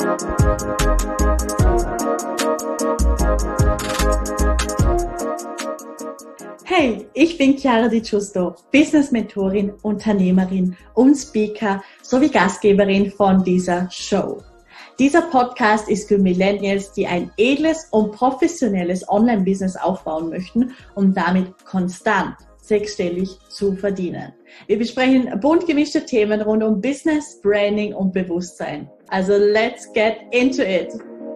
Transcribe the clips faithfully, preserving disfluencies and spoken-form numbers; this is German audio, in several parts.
Hey, ich bin Chiara Di Giusto, Business-Mentorin, Unternehmerin und Speaker sowie Gastgeberin von dieser Show. Dieser Podcast ist für Millennials, die ein edles und professionelles Online-Business aufbauen möchten, um damit konstant sechsstellig zu verdienen. Wir besprechen bunt gemischte Themen rund um Business, Branding und Bewusstsein. Also let's get into it!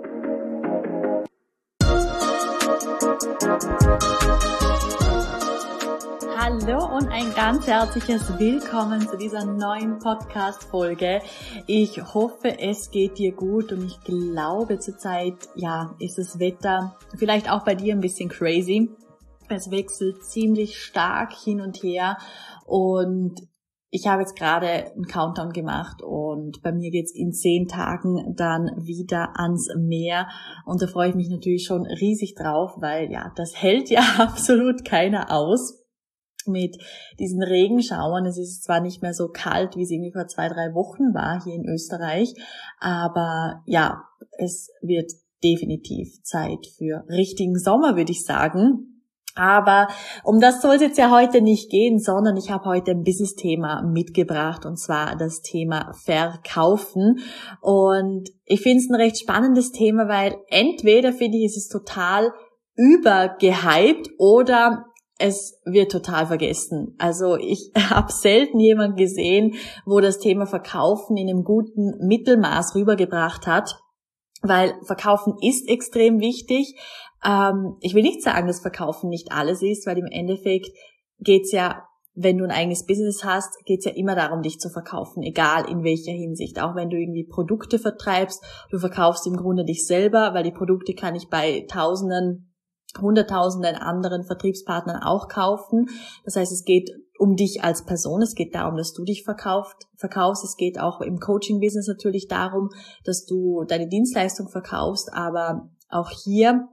Hallo und ein ganz herzliches Willkommen zu dieser neuen Podcast-Folge. Ich hoffe, es geht dir gut und ich glaube zurzeit, ja, ist das Wetter vielleicht auch bei dir ein bisschen crazy. Es wechselt ziemlich stark hin und her und ich habe jetzt gerade einen Countdown gemacht und bei mir geht's in zehn Tagen dann wieder ans Meer und da freue ich mich natürlich schon riesig drauf, weil ja, das hält ja absolut keiner aus. Mit diesen Regenschauern. Es ist zwar nicht mehr so kalt, wie es irgendwie vor zwei, drei Wochen war hier in Österreich, aber ja, es wird definitiv Zeit für richtigen Sommer, würde ich sagen. Aber um das soll es jetzt ja heute nicht gehen, sondern ich habe heute ein Business-Thema mitgebracht und zwar das Thema Verkaufen. Und ich finde es ein recht spannendes Thema, weil entweder finde ich, es ist total übergehypt oder es wird total vergessen. Also ich habe selten jemanden gesehen, wo das Thema Verkaufen in einem guten Mittelmaß rübergebracht hat, weil Verkaufen ist extrem wichtig. Ähm, ich will nicht sagen, dass Verkaufen nicht alles ist, weil im Endeffekt geht's ja, wenn du ein eigenes Business hast, geht's ja immer darum, dich zu verkaufen, egal in welcher Hinsicht. Auch wenn du irgendwie Produkte vertreibst, du verkaufst im Grunde dich selber, weil die Produkte kann ich bei Tausenden Hunderttausenden anderen Vertriebspartnern auch kaufen. Das heißt, es geht um dich als Person, es geht darum, dass du dich verkauft, verkaufst. Es geht auch im Coaching-Business natürlich darum, dass du deine Dienstleistung verkaufst. Aber auch hier,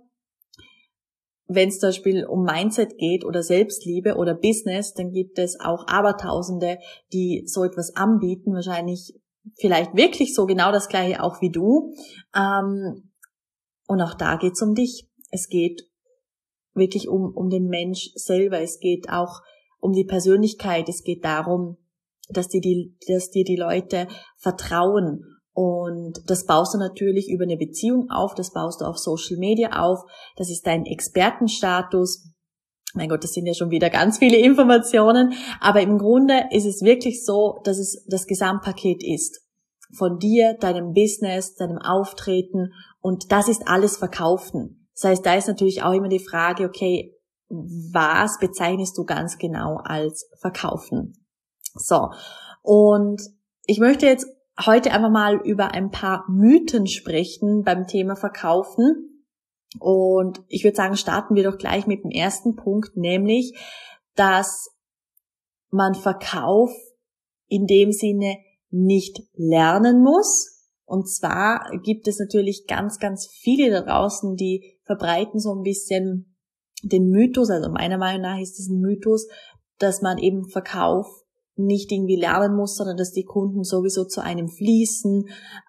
wenn es zum Beispiel um Mindset geht oder Selbstliebe oder Business, dann gibt es auch Abertausende, die so etwas anbieten. Wahrscheinlich vielleicht wirklich so genau das Gleiche auch wie du. Und auch da geht es um dich. Es geht wirklich um um den Mensch selber. Es geht auch um die Persönlichkeit. Es geht darum, dass dir die, dass dir die Leute vertrauen. Und das baust du natürlich über eine Beziehung auf. Das baust du auf Social Media auf. Das ist dein Expertenstatus. Mein Gott, das sind ja schon wieder ganz viele Informationen. Aber im Grunde ist es wirklich so, dass es das Gesamtpaket ist. Von dir, deinem Business, deinem Auftreten. Und das ist alles Verkaufen. Das heißt, da ist natürlich auch immer die Frage, okay, was bezeichnest du ganz genau als Verkaufen? So, und ich möchte jetzt heute einfach mal über ein paar Mythen sprechen beim Thema Verkaufen. Und ich würde sagen, starten wir doch gleich mit dem ersten Punkt, nämlich, dass man Verkauf in dem Sinne nicht lernen muss. Und zwar gibt es natürlich ganz, ganz viele da draußen, die verbreiten so ein bisschen den Mythos, also meiner Meinung nach ist es ein Mythos, dass man eben Verkauf nicht irgendwie lernen muss, sondern dass die Kunden sowieso zu einem fließen.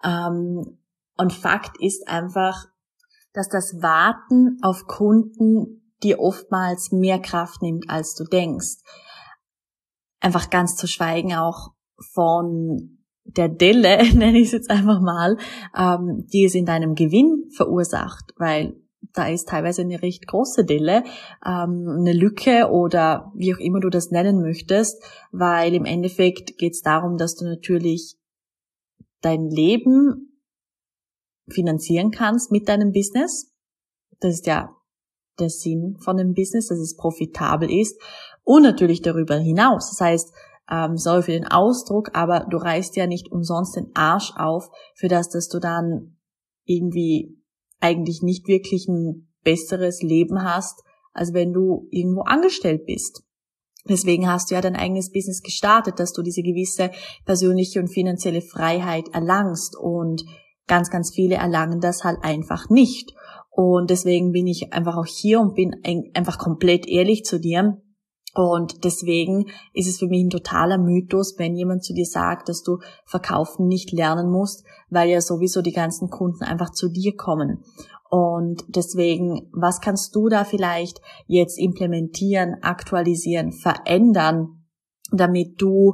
Und Fakt ist einfach, dass das Warten auf Kunden dir oftmals mehr Kraft nimmt, als du denkst. Einfach ganz zu schweigen auch von der Delle, nenne ich es jetzt einfach mal, ähm, die es in deinem Gewinn verursacht, weil da ist teilweise eine recht große Delle, ähm, eine Lücke oder wie auch immer du das nennen möchtest, weil im Endeffekt geht es darum, dass du natürlich dein Leben finanzieren kannst mit deinem Business. Das ist ja der Sinn von dem Business, dass es profitabel ist und natürlich darüber hinaus. Das heißt, Ähm, sorry für den Ausdruck, aber du reißt ja nicht umsonst den Arsch auf, für das, dass du dann irgendwie eigentlich nicht wirklich ein besseres Leben hast, als wenn du irgendwo angestellt bist. Deswegen hast du ja dein eigenes Business gestartet, dass du diese gewisse persönliche und finanzielle Freiheit erlangst und ganz, ganz viele erlangen das halt einfach nicht. Und deswegen bin ich einfach auch hier und bin einfach komplett ehrlich zu dir. Und deswegen ist es für mich ein totaler Mythos, wenn jemand zu dir sagt, dass du verkaufen nicht lernen musst, weil ja sowieso die ganzen Kunden einfach zu dir kommen. Und deswegen, was kannst du da vielleicht jetzt implementieren, aktualisieren, verändern, damit du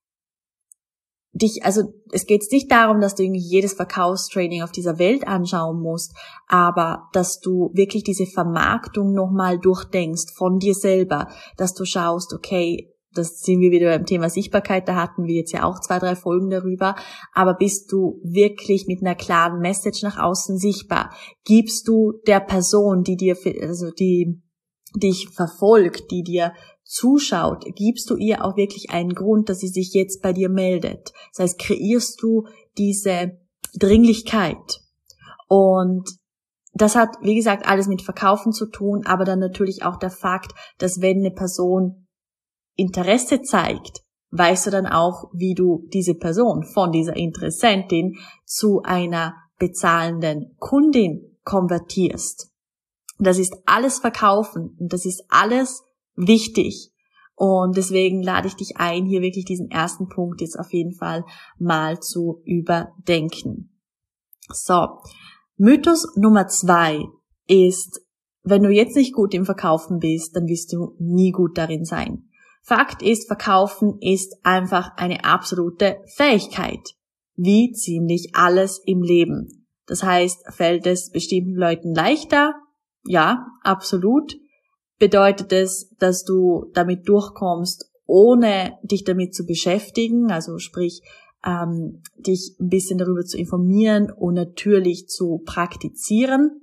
dich, also es geht nicht darum, dass du irgendwie jedes Verkaufstraining auf dieser Welt anschauen musst, aber dass du wirklich diese Vermarktung nochmal durchdenkst von dir selber, dass du schaust, okay, das sind wir wieder beim Thema Sichtbarkeit, da hatten wir jetzt ja auch zwei, drei Folgen darüber, aber bist du wirklich mit einer klaren Message nach außen sichtbar? Gibst du der Person, die dir, also die dich verfolgt, die dir zuschaut, gibst du ihr auch wirklich einen Grund, dass sie sich jetzt bei dir meldet. Das heißt, kreierst du diese Dringlichkeit. Und das hat, wie gesagt, alles mit Verkaufen zu tun, aber dann natürlich auch der Fakt, dass wenn eine Person Interesse zeigt, weißt du dann auch, wie du diese Person von dieser Interessentin zu einer bezahlenden Kundin konvertierst. Das ist alles Verkaufen und das ist alles wichtig. Und deswegen lade ich dich ein, hier wirklich diesen ersten Punkt jetzt auf jeden Fall mal zu überdenken. So, Mythos Nummer zwei ist, wenn du jetzt nicht gut im Verkaufen bist, dann wirst du nie gut darin sein. Fakt ist, Verkaufen ist einfach eine absolute Fähigkeit, wie ziemlich alles im Leben. Das heißt, fällt es bestimmten Leuten leichter? Ja, absolut. Bedeutet es, dass du damit durchkommst, ohne dich damit zu beschäftigen, also sprich, ähm, dich ein bisschen darüber zu informieren und natürlich zu praktizieren?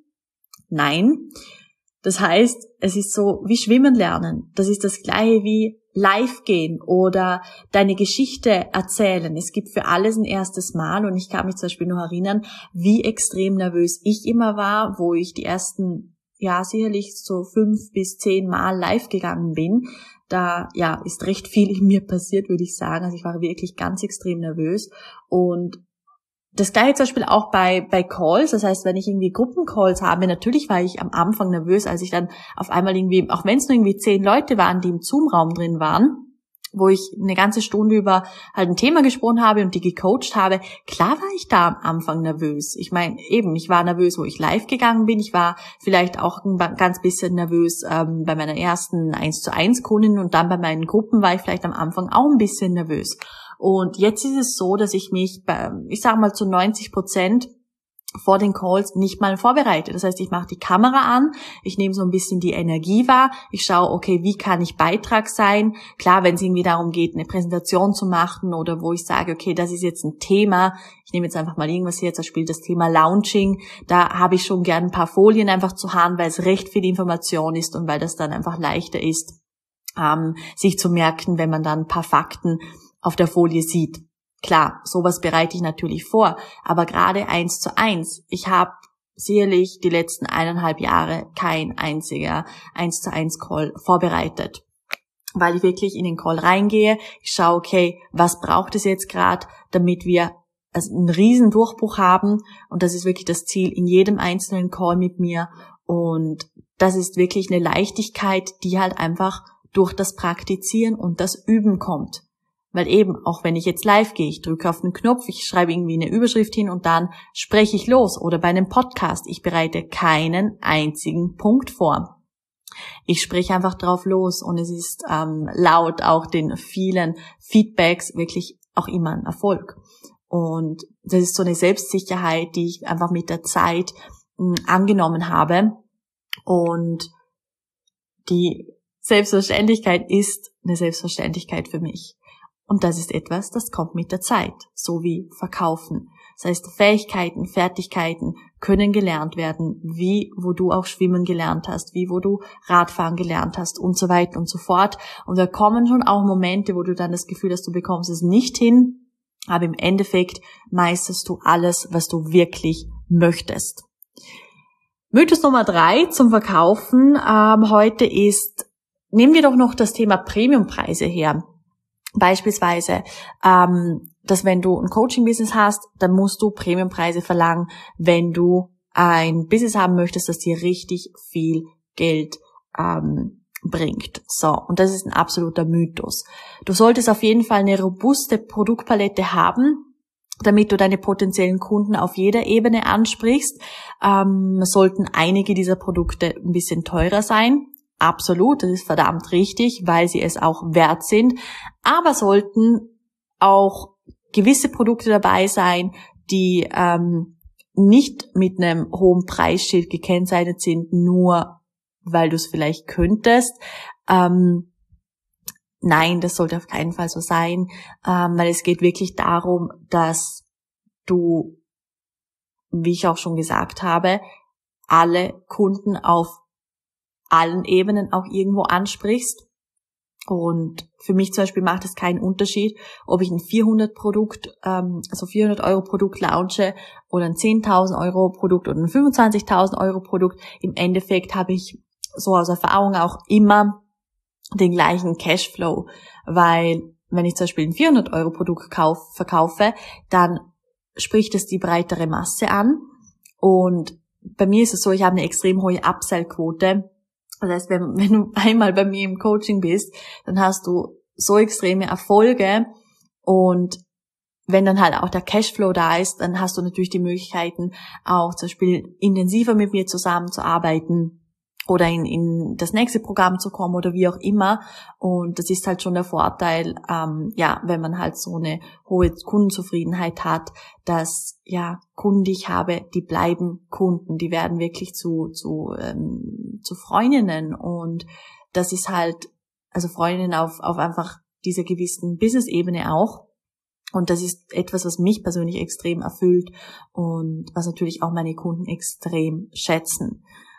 Nein. Das heißt, es ist so wie Schwimmen lernen. Das ist das Gleiche wie live gehen oder deine Geschichte erzählen. Es gibt für alles ein erstes Mal und ich kann mich zum Beispiel noch erinnern, wie extrem nervös ich immer war, wo ich die ersten ja, sicherlich so fünf bis zehn Mal live gegangen bin. Da, ja, ist recht viel in mir passiert, würde ich sagen. Also ich war wirklich ganz extrem nervös. Und das gleiche zum Beispiel auch bei, bei Calls. Das heißt, wenn ich irgendwie Gruppencalls habe, natürlich war ich am Anfang nervös, als ich dann auf einmal irgendwie, auch wenn es nur irgendwie zehn Leute waren, die im Zoom-Raum drin waren, wo ich eine ganze Stunde über halt ein Thema gesprochen habe und die gecoacht habe, klar war ich da am Anfang nervös. Ich meine, eben, ich war nervös, wo ich live gegangen bin. Ich war vielleicht auch ein ganz bisschen nervös ähm, bei meiner ersten eins zu eins Kundin und dann bei meinen Gruppen war ich vielleicht am Anfang auch ein bisschen nervös. Und jetzt ist es so, dass ich mich, bei, ich sage mal zu neunzig Prozent vor den Calls nicht mal vorbereite. Das heißt, ich mache die Kamera an, ich nehme so ein bisschen die Energie wahr, ich schaue, okay, wie kann ich Beitrag sein? Klar, wenn es irgendwie darum geht, eine Präsentation zu machen oder wo ich sage, okay, das ist jetzt ein Thema, ich nehme jetzt einfach mal irgendwas hier, zum Beispiel das Thema Launching, da habe ich schon gern ein paar Folien einfach zu Hand, weil es recht viel Information ist und weil das dann einfach leichter ist, ähm, sich zu merken, wenn man dann ein paar Fakten auf der Folie sieht. Klar, sowas bereite ich natürlich vor, aber gerade eins zu eins, ich habe sicherlich die letzten eineinhalb Jahre kein einziger eins zu eins Call vorbereitet, weil ich wirklich in den Call reingehe, ich schaue, okay, was braucht es jetzt gerade, damit wir also einen riesen Durchbruch haben und das ist wirklich das Ziel in jedem einzelnen Call mit mir und das ist wirklich eine Leichtigkeit, die halt einfach durch das Praktizieren und das Üben kommt. Weil eben, auch wenn ich jetzt live gehe, ich drücke auf den Knopf, ich schreibe irgendwie eine Überschrift hin und dann spreche ich los. Oder bei einem Podcast, ich bereite keinen einzigen Punkt vor. Ich spreche einfach drauf los und es ist ähm, laut auch den vielen Feedbacks wirklich auch immer ein Erfolg. Und das ist so eine Selbstsicherheit, die ich einfach mit der Zeit mh, angenommen habe. Und die Selbstverständlichkeit ist eine Selbstverständlichkeit für mich. Und das ist etwas, das kommt mit der Zeit, so wie Verkaufen. Das heißt, Fähigkeiten, Fertigkeiten können gelernt werden, wie wo du auch Schwimmen gelernt hast, wie wo du Radfahren gelernt hast und so weiter und so fort. Und da kommen schon auch Momente, wo du dann das Gefühl hast, du bekommst es nicht hin, aber im Endeffekt meisterst du alles, was du wirklich möchtest. Mythos Nummer drei zum Verkaufen ähm, heute ist, nehmen wir doch noch das Thema Premiumpreise her. Beispielsweise, ähm, dass wenn du ein Coaching-Business hast, dann musst du Premiumpreise verlangen, wenn du ein Business haben möchtest, das dir richtig viel Geld ähm, bringt. So, und das ist ein absoluter Mythos. Du solltest auf jeden Fall eine robuste Produktpalette haben, damit du deine potenziellen Kunden auf jeder Ebene ansprichst. Ähm, sollten einige dieser Produkte ein bisschen teurer sein. Absolut, das ist verdammt richtig, weil sie es auch wert sind. Aber sollten auch gewisse Produkte dabei sein, die ähm, nicht mit einem hohen Preisschild gekennzeichnet sind, nur weil du es vielleicht könntest. Ähm, nein, das sollte auf keinen Fall so sein, ähm, weil es geht wirklich darum, dass du, wie ich auch schon gesagt habe, alle Kunden auf allen Ebenen auch irgendwo ansprichst. Und für mich zum Beispiel macht es keinen Unterschied, ob ich ein vierhundert Produkt, ähm, also vierhundert Euro Produkt launche oder ein zehntausend Euro Produkt oder ein fünfundzwanzigtausend Euro Produkt. Im Endeffekt habe ich so aus Erfahrung auch immer den gleichen Cashflow, weil wenn ich zum Beispiel ein vierhundert Euro Produkt kauf, verkaufe, dann spricht es die breitere Masse an. Und bei mir ist es so, ich habe eine extrem hohe Upsell-Quote. Das heißt, wenn, wenn du einmal bei mir im Coaching bist, dann hast du so extreme Erfolge, und wenn dann halt auch der Cashflow da ist, dann hast du natürlich die Möglichkeiten, auch zum Beispiel intensiver mit mir zusammenzuarbeiten oder in, in das nächste Programm zu kommen oder wie auch immer. Und das ist halt schon der Vorteil, ähm, ja, wenn man halt so eine hohe Kundenzufriedenheit hat, dass, ja, Kunden, die ich habe, die bleiben Kunden, die werden wirklich zu, zu, ähm, zu Freundinnen, und das ist halt, also Freundinnen auf, auf einfach dieser gewissen Business-Ebene auch. Und das ist etwas, was mich persönlich extrem erfüllt und was natürlich auch meine Kunden extrem schätzen.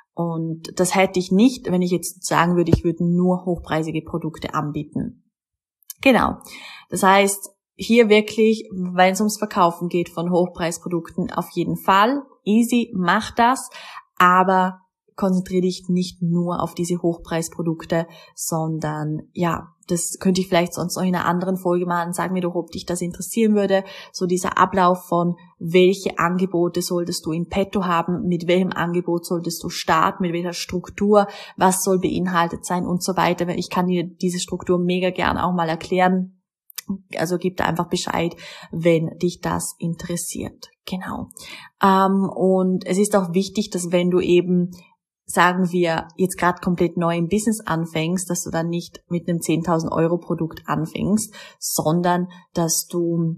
Und das hätte ich nicht, wenn ich jetzt sagen würde, ich würde nur hochpreisige Produkte anbieten. Genau. Das heißt, hier wirklich, wenn es ums Verkaufen geht von Hochpreisprodukten, auf jeden Fall easy, mach das, aber konzentriere dich nicht nur auf diese Hochpreisprodukte, sondern ja, das könnte ich vielleicht sonst noch in einer anderen Folge machen. Sag mir doch, ob dich das interessieren würde. So dieser Ablauf von, welche Angebote solltest du in petto haben, mit welchem Angebot solltest du starten, mit welcher Struktur, was soll beinhaltet sein und so weiter. Ich kann dir diese Struktur mega gern auch mal erklären. Also gib da einfach Bescheid, wenn dich das interessiert. Genau. Ähm, und es ist auch wichtig, dass wenn du eben, sagen wir, jetzt gerade komplett neu im Business anfängst, dass du dann nicht mit einem zehntausend Euro Produkt anfängst, sondern dass du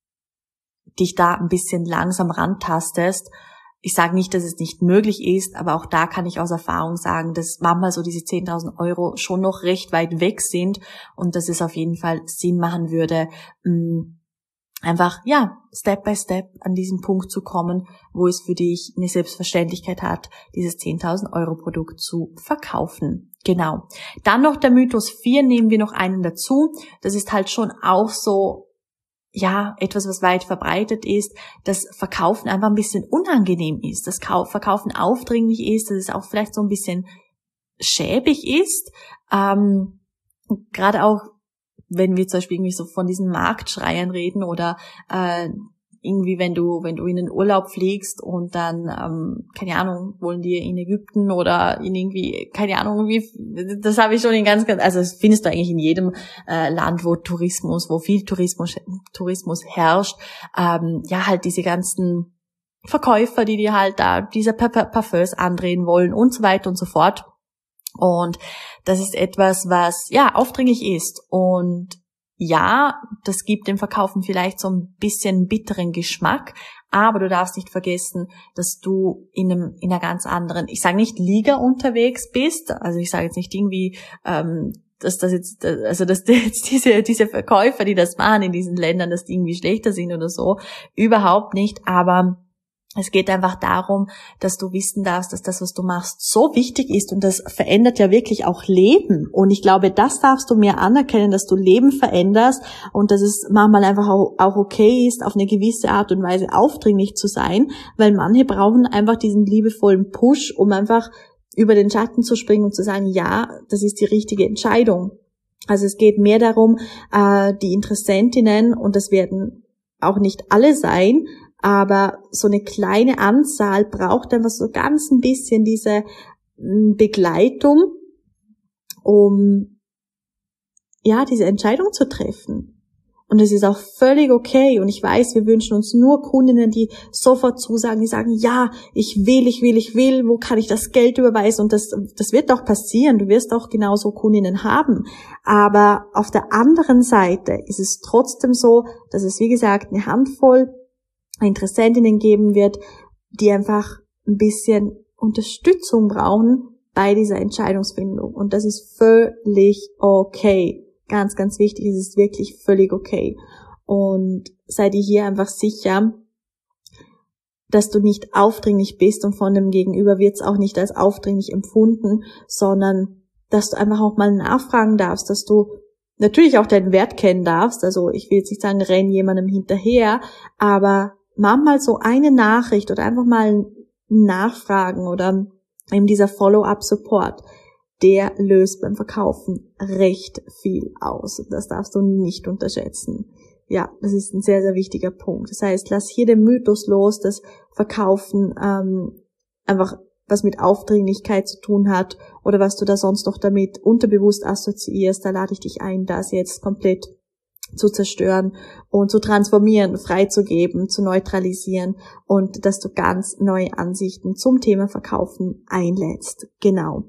dich da ein bisschen langsam rantastest. Ich sage nicht, dass es nicht möglich ist, aber auch da kann ich aus Erfahrung sagen, dass manchmal so diese zehntausend Euro schon noch recht weit weg sind und dass es auf jeden Fall Sinn machen würde, mh, einfach, ja, Step by Step an diesen Punkt zu kommen, wo es für dich eine Selbstverständlichkeit hat, dieses zehntausend Euro Produkt zu verkaufen. Genau. Dann noch der Mythos vier, nehmen wir noch einen dazu. Das ist halt schon auch so, ja, etwas, was weit verbreitet ist, dass Verkaufen einfach ein bisschen unangenehm ist, dass Verkaufen aufdringlich ist, dass es auch vielleicht so ein bisschen schäbig ist. Ähm, gerade auch, wenn wir zum Beispiel irgendwie so von diesen Marktschreiern reden oder äh, irgendwie, wenn du wenn du in den Urlaub fliegst und dann, ähm, keine Ahnung, wollen die in Ägypten oder in irgendwie, keine Ahnung, wie, das habe ich schon in ganz, ganz, also das findest du eigentlich in jedem äh, Land, wo Tourismus, wo viel Tourismus Tourismus herrscht, ähm, ja, halt diese ganzen Verkäufer, die dir halt da diese Parfums andrehen wollen und so weiter und so fort. Und das ist etwas, was, ja, aufdringlich ist. Und ja, das gibt dem Verkaufen vielleicht so ein bisschen bitteren Geschmack, aber du darfst nicht vergessen, dass du in einem in einer ganz anderen, ich sage nicht Liga unterwegs bist, also ich sage jetzt nicht irgendwie, ähm, dass das jetzt, also dass jetzt diese diese Verkäufer, die das machen in diesen Ländern, dass die irgendwie schlechter sind oder so, überhaupt nicht, aber es geht einfach darum, dass du wissen darfst, dass das, was du machst, so wichtig ist, und das verändert ja wirklich auch Leben. Und ich glaube, das darfst du mehr anerkennen, dass du Leben veränderst und dass es manchmal einfach auch okay ist, auf eine gewisse Art und Weise aufdringlich zu sein, weil manche brauchen einfach diesen liebevollen Push, um einfach über den Schatten zu springen und zu sagen, ja, das ist die richtige Entscheidung. Also es geht mehr darum, die Interessentinnen, und das werden auch nicht alle sein, aber so eine kleine Anzahl braucht einfach so ganz ein bisschen diese Begleitung um ja diese Entscheidung zu treffen. Und es ist auch völlig okay. Und ich weiß, wir wünschen uns nur Kundinnen, die sofort zusagen, die sagen, ja, ich will, ich will, ich will, wo kann ich das Geld überweisen? Und das, das wird auch passieren. Du wirst auch genauso Kundinnen haben. Aber auf der anderen Seite ist es trotzdem so, dass es, wie gesagt, eine Handvoll Interessentinnen geben wird, die einfach ein bisschen Unterstützung brauchen bei dieser Entscheidungsfindung. Und das ist völlig okay. Ganz, ganz wichtig, es ist wirklich völlig okay. Und sei dir hier einfach sicher, dass du nicht aufdringlich bist und von dem Gegenüber wird es auch nicht als aufdringlich empfunden, sondern dass du einfach auch mal nachfragen darfst, dass du natürlich auch deinen Wert kennen darfst. Also ich will jetzt nicht sagen, renn jemandem hinterher, aber mach mal so eine Nachricht oder einfach mal nachfragen oder eben dieser Follow-up-Support. Der löst beim Verkaufen recht viel aus. Das darfst du nicht unterschätzen. Ja, das ist ein sehr, sehr wichtiger Punkt. Das heißt, lass hier den Mythos los, dass Verkaufen ähm, einfach was mit Aufdringlichkeit zu tun hat oder was du da sonst noch damit unterbewusst assoziierst. Da lade ich dich ein, das jetzt komplett zu zerstören und zu transformieren, freizugeben, zu neutralisieren und dass du ganz neue Ansichten zum Thema Verkaufen einlädst. Genau.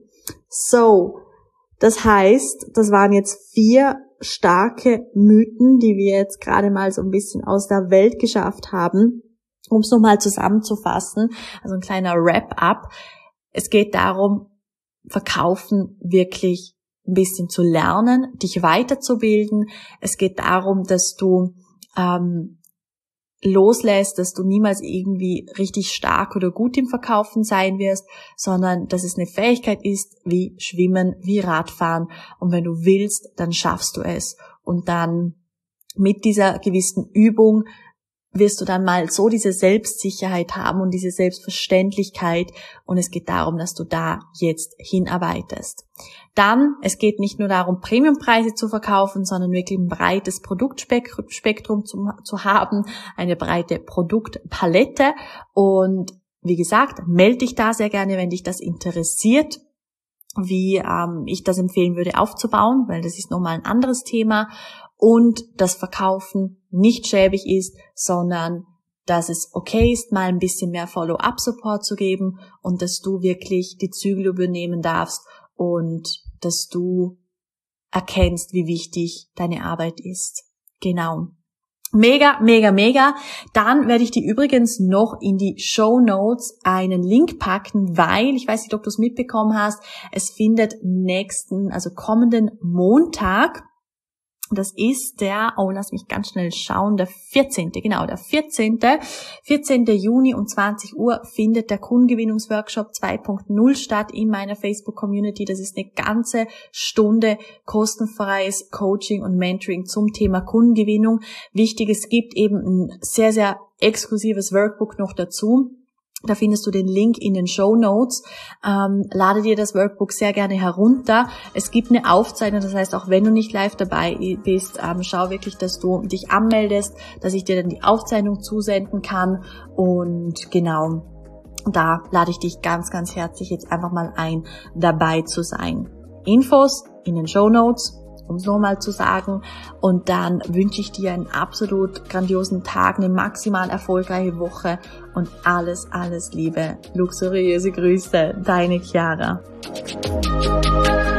So, das heißt, das waren jetzt vier starke Mythen, die wir jetzt gerade mal so ein bisschen aus der Welt geschafft haben, um es nochmal zusammenzufassen, also ein kleiner Wrap-up. Es geht darum, Verkaufen wirklich ein bisschen zu lernen, dich weiterzubilden. Es geht darum, dass du ähm, loslässt, dass du niemals irgendwie richtig stark oder gut im Verkaufen sein wirst, sondern dass es eine Fähigkeit ist, wie Schwimmen, wie Radfahren. Und wenn du willst, dann schaffst du es. Und dann mit dieser gewissen Übung wirst du dann mal so diese Selbstsicherheit haben und diese Selbstverständlichkeit. Und es geht darum, dass du da jetzt hinarbeitest. Dann, es geht nicht nur darum, Premiumpreise zu verkaufen, sondern wirklich ein breites Produktspektrum zu, zu haben, eine breite Produktpalette. Und wie gesagt, melde dich da sehr gerne, wenn dich das interessiert, wie ähm, ich das empfehlen würde aufzubauen, weil das ist nochmal ein anderes Thema. Und das Verkaufen nicht schäbig ist, sondern dass es okay ist, mal ein bisschen mehr Follow-up-Support zu geben und dass du wirklich die Zügel übernehmen darfst und dass du erkennst, wie wichtig deine Arbeit ist. Genau. Mega, mega, mega. Dann werde ich dir übrigens noch in die Shownotes einen Link packen, weil, ich weiß nicht, ob du es mitbekommen hast, es findet nächsten, also kommenden Montag, das ist der, oh, lass mich ganz schnell schauen, der vierzehnte, genau, der vierzehnte Juni um zwanzig Uhr findet der Kundengewinnungsworkshop zwei Punkt null statt in meiner Facebook-Community. Das ist eine ganze Stunde kostenfreies Coaching und Mentoring zum Thema Kundengewinnung. Wichtig, es gibt eben ein sehr, sehr exklusives Workbook noch dazu. Da findest du den Link in den Shownotes. Ähm, lade dir das Workbook sehr gerne herunter. Es gibt eine Aufzeichnung, das heißt, auch wenn du nicht live dabei bist, ähm, schau wirklich, dass du dich anmeldest, dass ich dir dann die Aufzeichnung zusenden kann. Und genau, da lade ich dich ganz, ganz herzlich jetzt einfach mal ein, dabei zu sein. Infos in den Shownotes, um es nochmal zu sagen. Und dann wünsche ich dir einen absolut grandiosen Tag, eine maximal erfolgreiche Woche und alles, alles Liebe. Luxuriöse Grüße, deine Chiara.